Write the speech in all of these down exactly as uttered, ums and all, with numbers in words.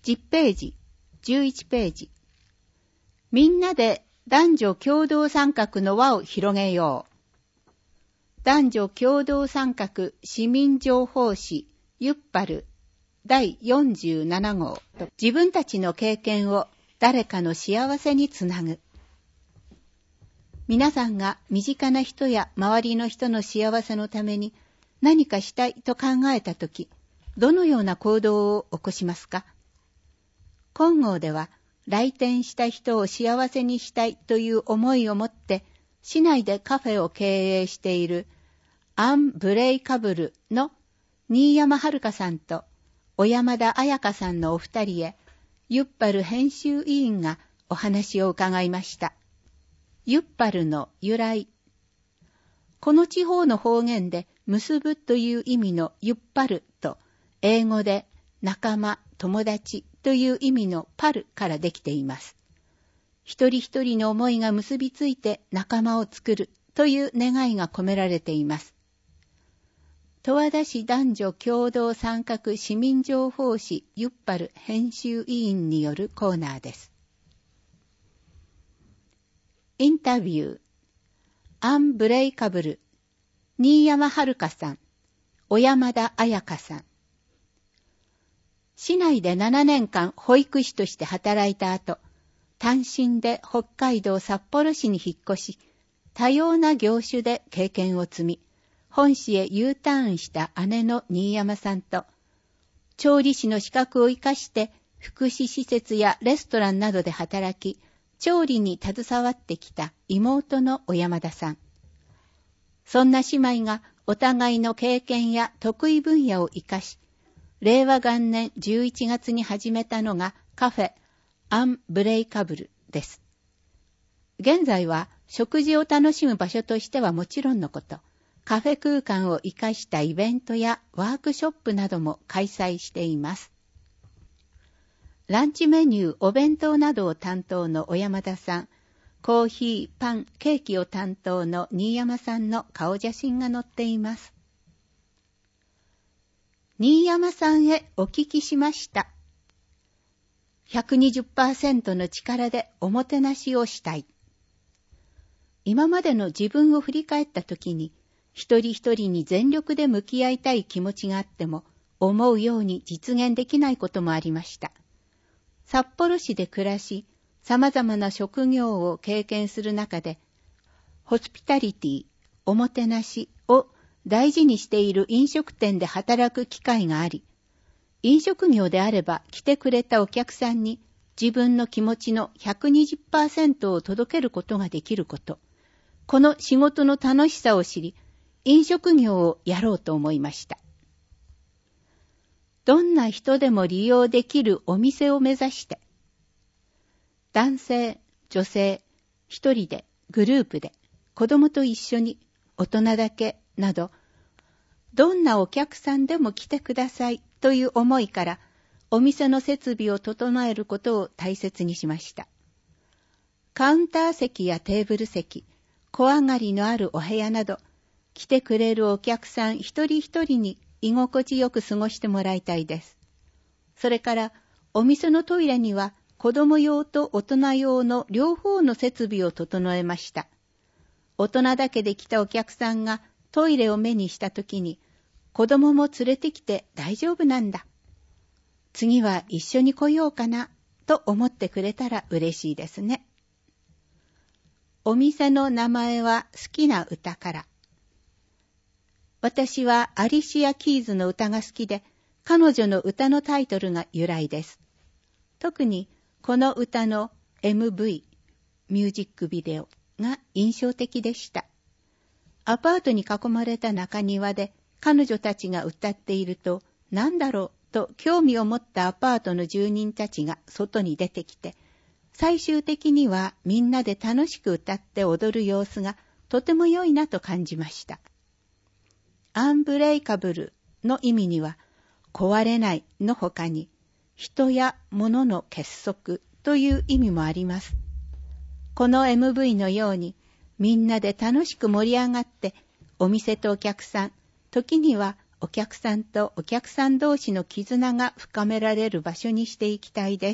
じゅうページ、じゅういちページ。みんなで男女共同参画の輪を広げよう。男女共同参画市民情報誌ユッパルだいよんじゅうななごう。自分たちの経験を誰かの幸せにつなぐ。皆さんが身近な人や周りの人の幸せのために何かしたいと考えたとき、どのような行動を起こしますか？金剛では、来店した人を幸せにしたいという思いを持って、市内でカフェを経営しているアンブレイカブルの新山遥さんと小山田彩香さんのお二人へ、ユッパル編集委員がお話を伺いました。ユッパルの由来。この地方の方言で結ぶという意味のユッパルと、英語で仲間、友達という意味のパルからできています。一人一人の思いが結びついて仲間を作るという願いが込められています。十和田市男女共同参画市民情報誌ユッパル編集委員によるコーナーです。インタビュー。アンブレイカブル、新山遥さん、小山田彩香さん。市内でななねんかん保育士として働いた後、単身で北海道札幌市に引っ越し、多様な業種で経験を積み、本市へ U ターンした姉の新山さんと、調理師の資格を生かして福祉施設やレストランなどで働き、調理に携わってきた妹の小山田さん。そんな姉妹がお互いの経験や得意分野を生かし、令和元年じゅういちがつに始めたのがカフェアンブレイカブルです。現在は食事を楽しむ場所としてはもちろんのこと、カフェ空間を生かしたイベントやワークショップなども開催しています。ランチメニュー、お弁当などを担当の小山田さん、コーヒー、パン、ケーキを担当の新山さんの顔写真が載っています。新山さんへお聞きしました。ひゃくにじゅっパーセント の力でおもてなしをしたい。今までの自分を振り返ったときに、一人一人に全力で向き合いたい気持ちがあっても、思うように実現できないこともありました。札幌市で暮らし、様々な職業を経験する中で、ホスピタリティ、おもてなしを大事にしている飲食店で働く機会があり、飲食業であれば来てくれたお客さんに自分の気持ちの ひゃくにじゅっパーセント を届けることができること、この仕事の楽しさを知り、飲食業をやろうと思いました。どんな人でも利用できるお店を目指して、男性、女性、一人で、グループで、子供と一緒に、大人だけなど、どんなお客さんでも来てくださいという思いから、お店の設備を整えることを大切にしました。カウンター席やテーブル席、小上がりのあるお部屋など、来てくれるお客さん一人一人に居心地よく過ごしてもらいたいです。それから、お店のトイレには子供用と大人用の両方の設備を整えました。大人だけで来たお客さんがトイレを目にしたときに、子供も連れてきて大丈夫なんだ。次は一緒に来ようかな、と思ってくれたら嬉しいですね。お店の名前は好きな歌から。私はアリシア・キーズの歌が好きで、彼女の歌のタイトルが由来です。特にこの歌の エムブイ、ミュージックビデオが印象的でした。アパートに囲まれた中庭で彼女たちが歌っていると、なんだろうと興味を持ったアパートの住人たちが外に出てきて、最終的にはみんなで楽しく歌って踊る様子がとても良いなと感じました。アンブレイカブルの意味には、壊れないの他に、人や物の結束という意味もあります。この エムブイ のように、みんなで楽しく盛り上がって、お店とお客さん、時にはお客さんとお客さん同士の絆が深められる場所にしていきたいです。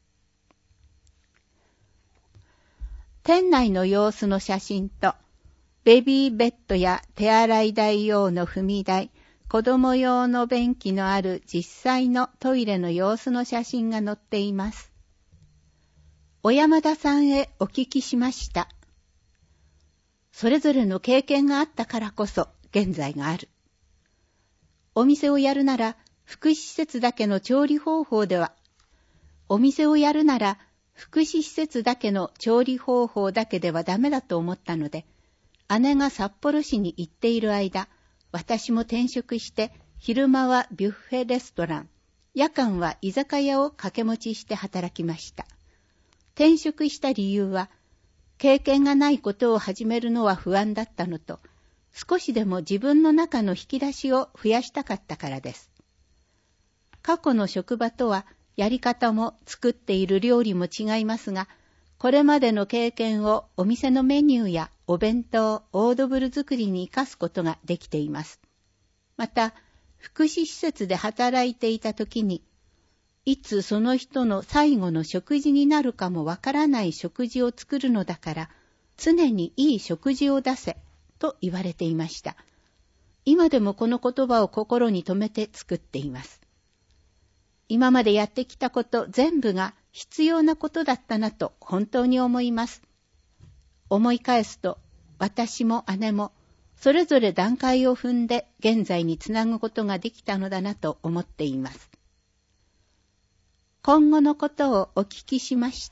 店内の様子の写真と、ベビーベッドや手洗い台用の踏み台、子供用の便器のある実際のトイレの様子の写真が載っています。小山田さんへお聞きしました。それぞれの経験があったからこそ現在がある。お店をやるなら福祉施設だけの調理方法では、お店をやるなら福祉施設だけの調理方法だけではダメだと思ったので、姉が札幌市に行っている間、私も転職して昼間はビュッフェレストラン、夜間は居酒屋を掛け持ちして働きました。転職した理由は、経験がないことを始めるのは不安だったのと、少しでも自分の中の引き出しを増やしたかったからです。過去の職場とはやり方も作っている料理も違いますが、これまでの経験をお店のメニューやお弁当、オードブル作りに生かすことができています。また、福祉施設で働いていたときに、いつその人の最後の食事になるかもわからない食事を作るのだから、常にいい食事を出せ、と言われていました。今でもこの言葉を心に留めて作っています。今までやってきたこと全部が必要なことだったなと本当に思います。思い返すと、私も姉もそれぞれ段階を踏んで現在につなぐことができたのだなと思っています。今後のことをお聞きしました。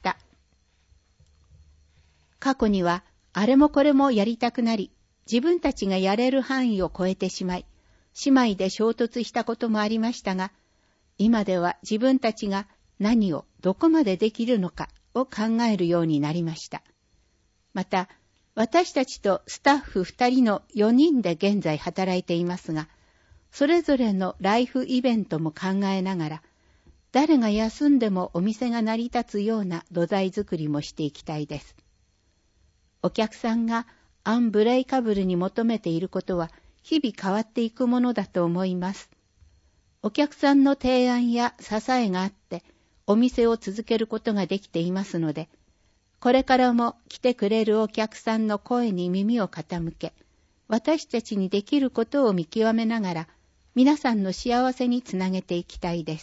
過去にはあれもこれもやりたくなり、自分たちがやれる範囲を超えてしまい、姉妹で衝突したこともありましたが、今では自分たちが何をどこまでできるのかを考えるようになりました。また、私たちとスタッフふたりのよにんで現在働いていますが、それぞれのライフイベントも考えながら、誰が休んでもお店が成り立つような土台作りもしていきたいです。お客さんがアンブレイカブルに求めていることは日々変わっていくものだと思います。お客さんの提案や支えがあってお店を続けることができていますので、これからも来てくれるお客さんの声に耳を傾け、私たちにできることを見極めながら皆さんの幸せにつなげていきたいです。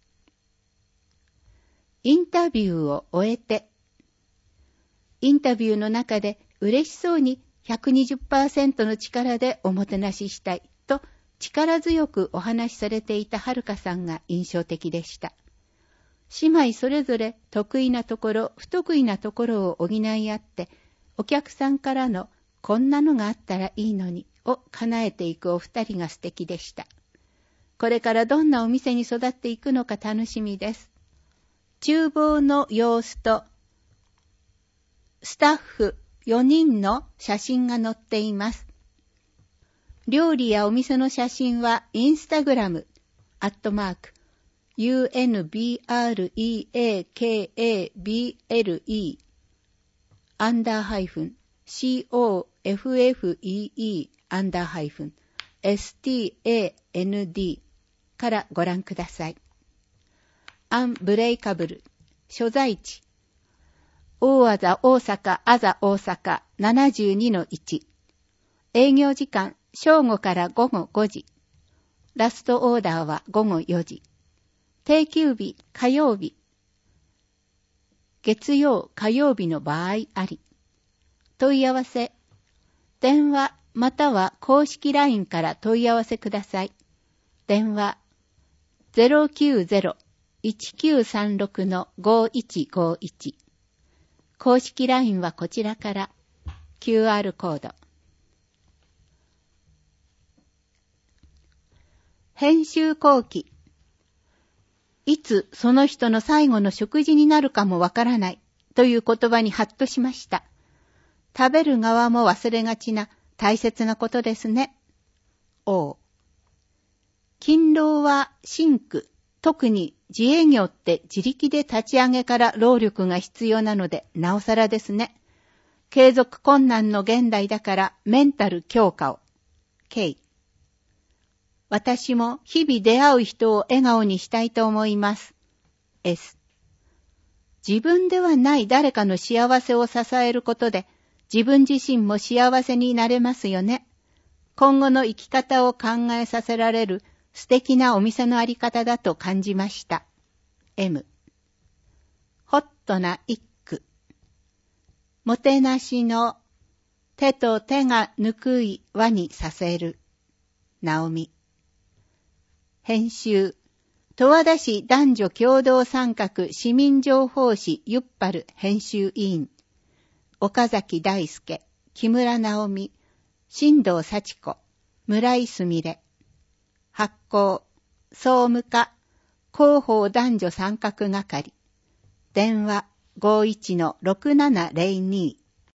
インタビューを終えて、インタビューの中で嬉しそうに ひゃくにじゅっパーセント の力でおもてなししたいと力強くお話しされていたはるかさんが印象的でした。姉妹それぞれ得意なところ、不得意なところを補い合って、お客さんからのこんなのがあったらいいのにを叶えていくお二人が素敵でした。これからどんなお店に育っていくのか楽しみです。厨房の様子とスタッフよにんの写真が載っています。料理やお店の写真はインスタグラム、アットマーク、ユーエヌビーアールイーエーケーエービーエルイー、アンダーハイフン、シーオーエフエフイーイー、アンダーハイフン、エスティーエーエヌディー からご覧ください。アンブレイカブル、所在地、大あざ大阪あざ大阪 ななじゅうにのいち、営業時間正午から午後ごじ、ラストオーダーは午後よじ、定休日火曜日、月曜火曜日の場合あり、問い合わせ、電話または公式 ライン から問い合わせください。電話 ゼロきゅうゼロ いちきゅうさんろく のごいちごいち、公式 ライン はこちらから キューアール コード。編集後期。いつその人の最後の食事になるかもわからないという言葉にハッとしました。食べる側も忘れがちな大切なことですね。お勤労は辛苦、特に自営業って自力で立ち上げから労力が必要なのでなおさらですね。継続困難の現代だからメンタル強化を。K。 私も日々出会う人を笑顔にしたいと思います。S、自分ではない誰かの幸せを支えることで、自分自身も幸せになれますよね。今後の生き方を考えさせられる素敵なお店のあり方だと感じました。M、ホットな一句。もてなしの手と手がぬくい輪にさせる。ナオミ。編集。十和田市男女共同参画市民情報誌ゆっぱる編集委員。岡崎大輔、木村直美、新藤幸子、村井すみれ。発行。総務課、広報男女参画係。電話 ごじゅういちのろくななぜろに。